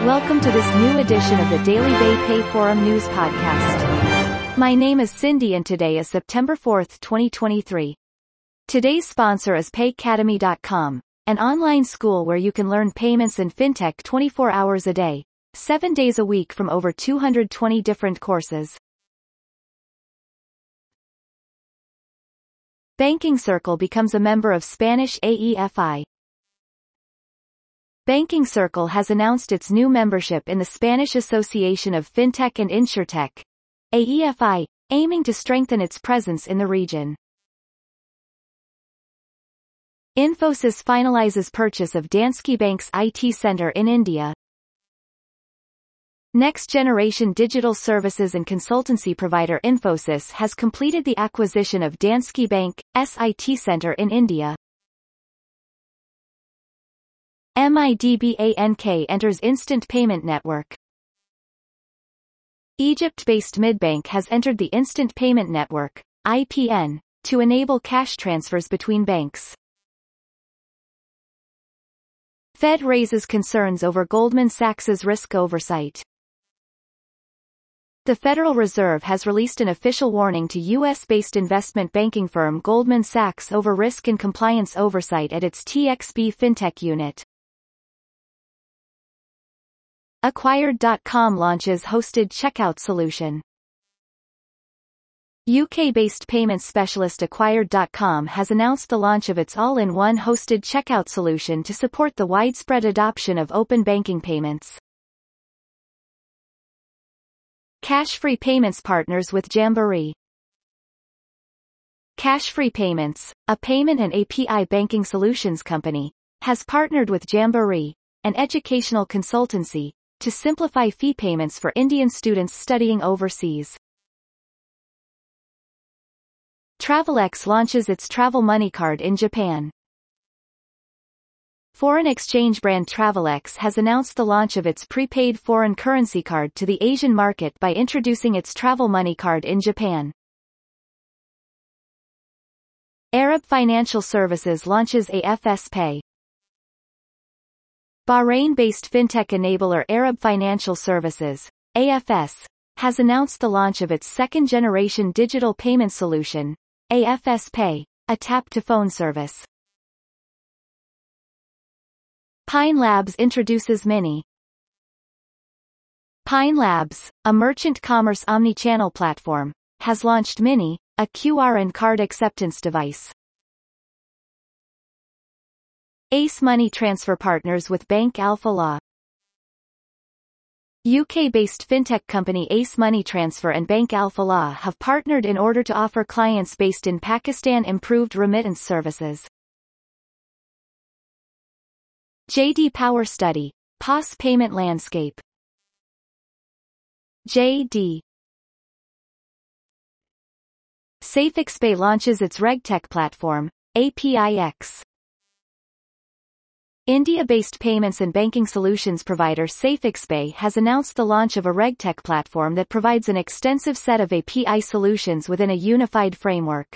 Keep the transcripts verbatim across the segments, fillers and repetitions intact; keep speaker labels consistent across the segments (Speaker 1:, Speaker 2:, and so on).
Speaker 1: Welcome to this new edition of the Daily Bay Pay Forum News Podcast. My name is Cindy and today is September fourth, twenty twenty-three. Today's sponsor is pay cademy dot com, an online school where you can learn payments and fintech twenty-four hours a day, seven days a week from over two hundred twenty different courses. Banking Circle becomes a member of Spanish A E F I. Banking Circle has announced its new membership in the Spanish Association of Fintech and Insurtech, A E F I, aiming to strengthen its presence in the region. Infosys finalizes purchase of Danske Bank's I T center in India. Next-generation digital services and consultancy provider Infosys has completed the acquisition of Danske Bank's I T center in India. MIDBANK enters instant payment network. Egypt-based Midbank has entered the Instant Payment Network, I P N, to enable cash transfers between banks. Fed raises concerns over Goldman Sachs's risk oversight. The Federal Reserve has released an official warning to U S-based investment banking firm Goldman Sachs over risk and compliance oversight at its T X B fintech unit. Acquired dot com launches hosted checkout solution. U K-based payments specialist Acquired dot com has announced the launch of its all-in-one hosted checkout solution to support the widespread adoption of open banking payments. Cash-free payments partners with Jamboree. Cash-free Payments, a payment and A P I banking solutions company, has partnered with Jamboree, an educational consultancy, to simplify fee payments for Indian students studying overseas. Travelex launches its Travel Money Card in Japan. Foreign exchange brand Travelex has announced the launch of its prepaid foreign currency card to the Asian market by introducing its Travel Money Card in Japan. Arab Financial Services launches A F S Pay. Bahrain-based fintech enabler Arab Financial Services, A F S, has announced the launch of its second-generation digital payment solution, A F S Pay, a tap-to-phone service. Pine Labs introduces Mini. Pine Labs, a merchant commerce omnichannel platform, has launched Mini, a Q R and card acceptance device. Ace Money Transfer partners with Bank Alpha Law. U K-based fintech company Ace Money Transfer and Bank Alpha Law have partnered in order to offer clients based in Pakistan improved remittance services. J D Power Study, P O S Payment Landscape. J D SafeXpay launches its RegTech platform, A P I X. India-based payments and banking solutions provider SafeXpay has announced the launch of a RegTech platform that provides an extensive set of A P I solutions within a unified framework.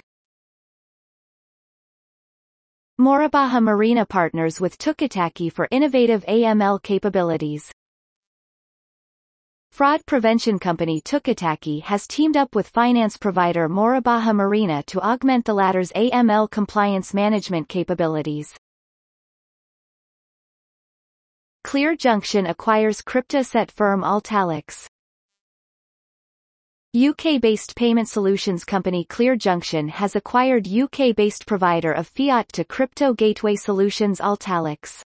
Speaker 1: Morabaja Marina partners with Tukataki for innovative A M L capabilities. Fraud prevention company Tukataki has teamed up with finance provider Morabaja Marina to augment the latter's A M L compliance management capabilities. Clear Junction acquires crypto-asset firm Altalix. U K-based payment solutions company Clear Junction has acquired U K-based provider of fiat-to-crypto gateway solutions Altalix.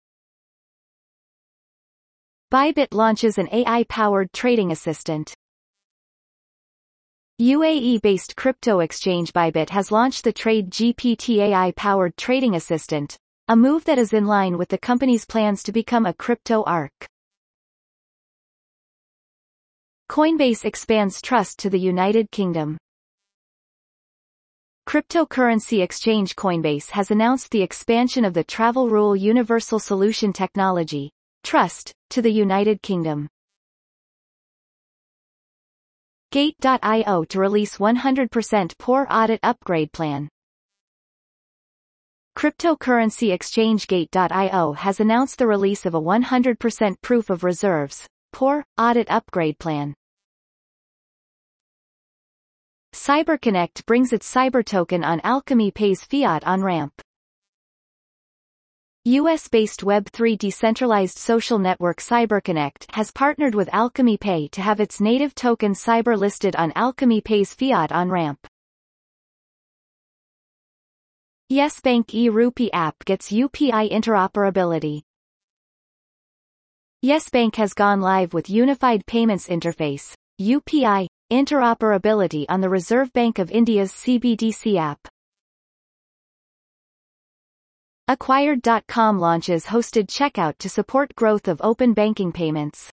Speaker 1: Bybit launches an A I-powered trading assistant. U A E-based crypto exchange Bybit has launched the Trade G P T A I-powered trading assistant, a move that is in line with the company's plans to become a crypto arc. Coinbase expands trust to the United Kingdom. Cryptocurrency exchange Coinbase has announced the expansion of the Travel Rule Universal Solution Technology, Trust, to the United Kingdom. Gate dot I O to release one hundred percent Poor Audit Upgrade Plan. Cryptocurrency exchange Gate dot i o has announced the release of a one hundred percent proof of reserves, P O R, audit upgrade plan. CyberConnect brings its Cyber token on Alchemy Pay's fiat on-ramp. U S-based Web three decentralized social network CyberConnect has partnered with Alchemy Pay to have its native token Cyber listed on Alchemy Pay's fiat on-ramp. Yes Bank e-Rupee app gets U P I interoperability. Yes Bank has gone live with Unified Payments Interface, U P I, interoperability on the Reserve Bank of India's C B D C app. Acquired dot com launches hosted checkout to support growth of open banking payments.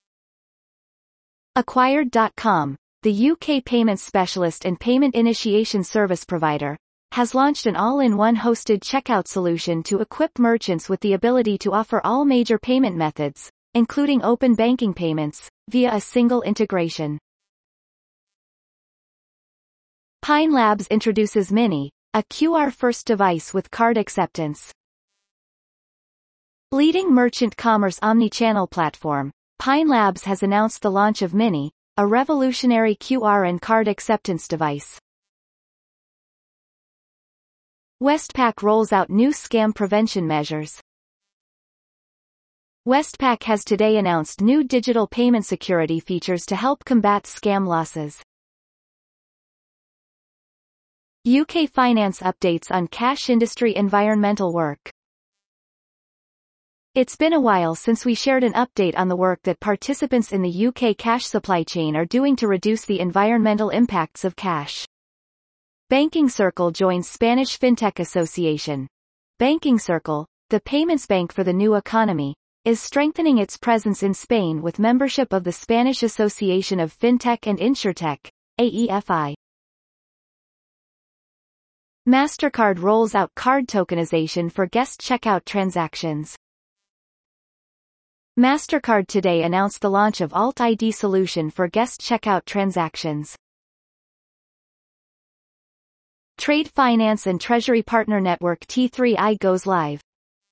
Speaker 1: Acquired dot com, the U K payments specialist and payment initiation service provider, has launched an all-in-one hosted checkout solution to equip merchants with the ability to offer all major payment methods, including open banking payments, via a single integration. Pine Labs introduces Mini, a Q R-first device with card acceptance. Leading merchant commerce omnichannel platform, Pine Labs has announced the launch of Mini, a revolutionary Q R and card acceptance device. Westpac rolls out new scam prevention measures. Westpac has today announced new digital payment security features to help combat scam losses. U K Finance updates on cash industry environmental work. It's been a while since we shared an update on the work that participants in the U K cash supply chain are doing to reduce the environmental impacts of cash. Banking Circle joins Spanish FinTech Association. Banking Circle, the payments bank for the new economy, is strengthening its presence in Spain with membership of the Spanish Association of FinTech and InsurTech, A E F I. MasterCard rolls out card tokenization for guest checkout transactions. MasterCard today announced the launch of Alt I D solution for guest checkout transactions. Trade Finance and Treasury Partner Network T three I goes live.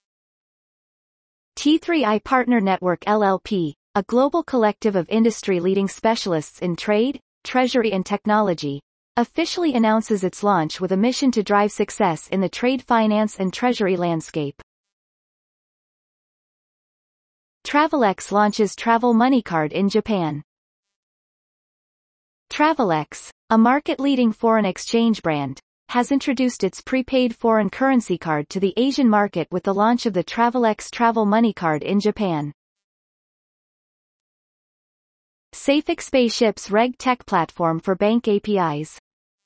Speaker 1: T three I Partner Network L L P, a global collective of industry-leading specialists in trade, treasury and technology, officially announces its launch with a mission to drive success in the trade finance and treasury landscape. Travelex launches Travel Money Card in Japan. Travelex, a market-leading foreign exchange brand, has introduced its prepaid foreign currency card to the Asian market with the launch of the Travelex Travel Money Card in Japan. SafeXpay ships RegTech platform for bank A P Is.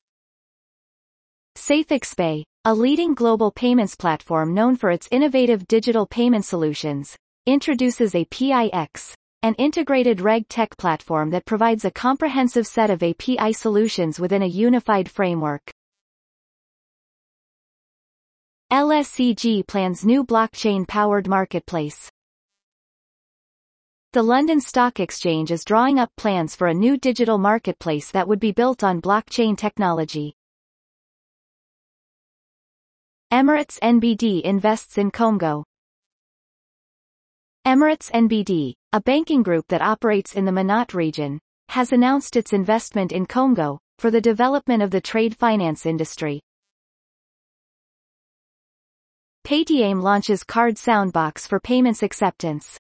Speaker 1: SafeXpay, a leading global payments platform known for its innovative digital payment solutions, introduces A P I X, an integrated RegTech platform that provides a comprehensive set of A P I solutions within a unified framework. L S E G plans new blockchain-powered marketplace. The London Stock Exchange is drawing up plans for a new digital marketplace that would be built on blockchain technology. Emirates N B D invests in Komgo. Emirates N B D, a banking group that operates in the Manat region, has announced its investment in Komgo for the development of the trade finance industry. Paytm launches Card Soundbox for payments acceptance.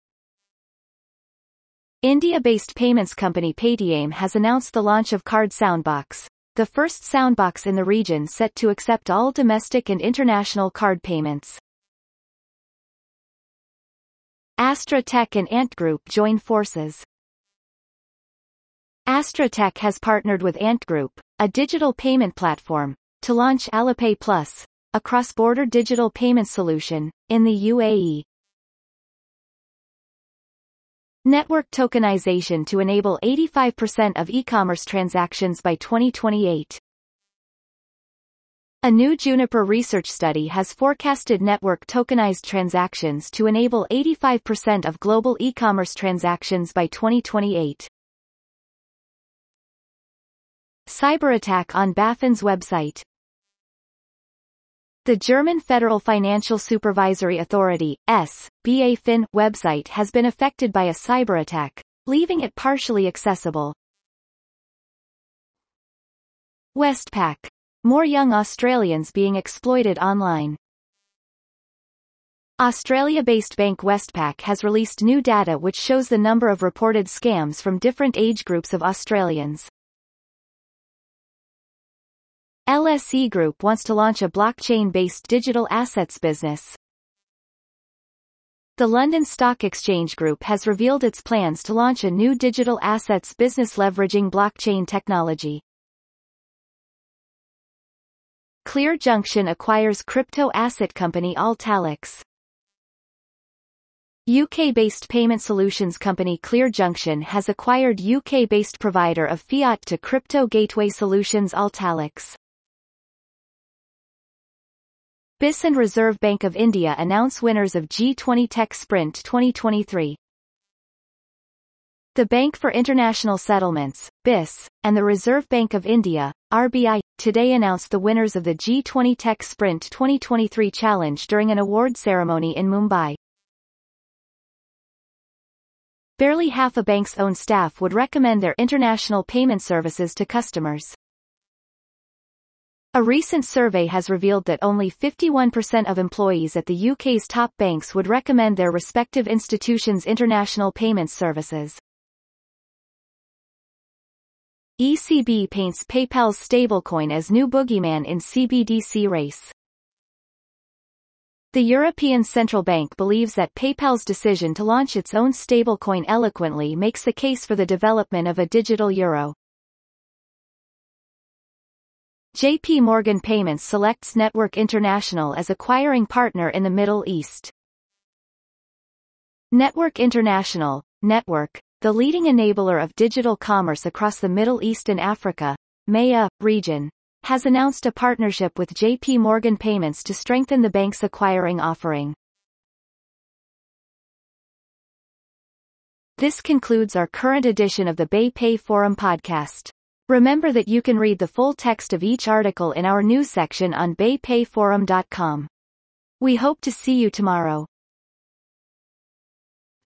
Speaker 1: India-based payments company Paytm has announced the launch of Card Soundbox, the first soundbox in the region set to accept all domestic and international card payments. Astra Tech and Ant Group join forces. Astra Tech has partnered with Ant Group, a digital payment platform, to launch Alipay Plus, a cross-border digital payment solution, in the U A E. Network tokenization to enable eighty-five percent of e-commerce transactions by twenty twenty-eight. A new Juniper research study has forecasted network tokenized transactions to enable eighty-five percent of global e-commerce transactions by twenty twenty-eight. Cyberattack on Baffin's website. The German Federal Financial Supervisory Authority, S B A Fin website has been affected by a cyber attack, leaving it partially accessible. Westpac. More young Australians being exploited online. Australia-based bank Westpac has released new data which shows the number of reported scams from different age groups of Australians. L S E Group wants to launch a blockchain-based digital assets business. The London Stock Exchange Group has revealed its plans to launch a new digital assets business leveraging blockchain technology. Clear Junction acquires crypto asset company Altalix. U K-based payment solutions company Clear Junction has acquired U K-based provider of fiat to crypto gateway solutions Altalix. B I S and Reserve Bank of India announce winners of G twenty Tech Sprint twenty twenty-three. The Bank for International Settlements, B I S, and the Reserve Bank of India, R B I, today announced the winners of the G twenty Tech Sprint twenty twenty-three challenge during an award ceremony in Mumbai. Barely half a bank's own staff would recommend their international payment services to customers. A recent survey has revealed that only fifty-one percent of employees at the U K's top banks would recommend their respective institutions' international payments services. E C B paints PayPal's stablecoin as new boogeyman in C B D C race. The European Central Bank believes that PayPal's decision to launch its own stablecoin eloquently makes the case for the development of a digital euro. J P Morgan Payments selects Network International as acquiring partner in the Middle East. Network International, Network, the leading enabler of digital commerce across the Middle East and Africa, M E A, region, has announced a partnership with J P Morgan Payments to strengthen the bank's acquiring offering. This concludes our current edition of the BayPay Forum podcast. Remember that you can read the full text of each article in our news section on bay pay forum dot com. We hope to see you tomorrow.